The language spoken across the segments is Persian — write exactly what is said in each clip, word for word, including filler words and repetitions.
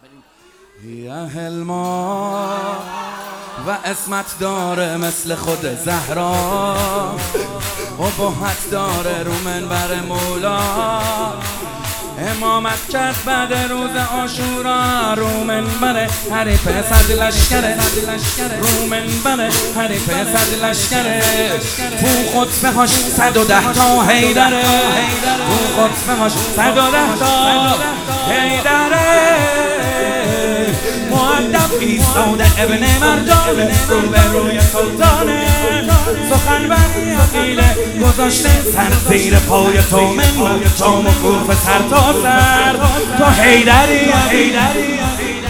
اهل ما و اسمت داره مثل خود زهرا، ابهت داره رو منبر مولا، امامت کرد بعد روز عاشورا، رو منبر حریف صد لشکره، رو منبر حریف صد لشکره، تو خطبه هاش صد و ده تا حیدره، تو خطبه هاش صد و ده تا حیدره، مؤدب ایستاده ابن مردانه، رو به روی سلطانه، سخن بری عقیله گذاشته سر زیر پای تو، من جام و کوفه سر تا سر، تو حیدری حیدری.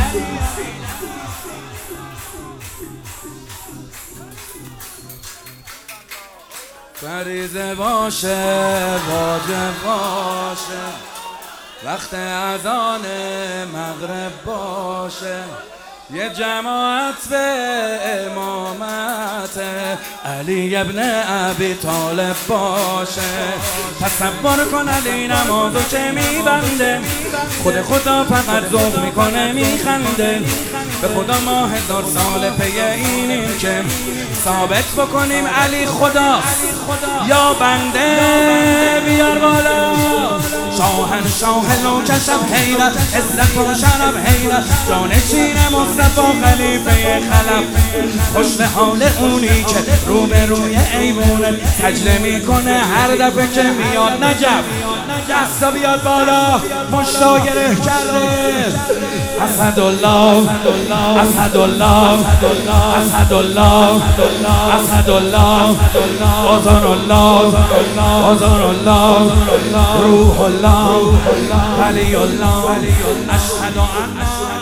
فریضه باشه واجب باشه، وقت اذان مغرب باشه، یه جماعت به امامت علی ابن ابی طالب باشه، تصور کن علی نمازو که میبنده، خود خدا فقط ذوق میکنه میخنده، به خدا ما هزار سال پی اینیم که ثابت بکنیم علی خدا یا بنده، بیار بالا شاهنشاه نوکشم حیرت، عزت و شرف حیرت، جانشین مصطفی خلیفه خلف، خوش به حال اونی که رو به روی ایوونه سجده میکنه هر دفعه که میاد نجف، دستا بیاد بالا مشتا گره کرده، اسدالله اسدالله اسدالله اسدالله آذان الله آذان الله روح الله علی الله اشهد ان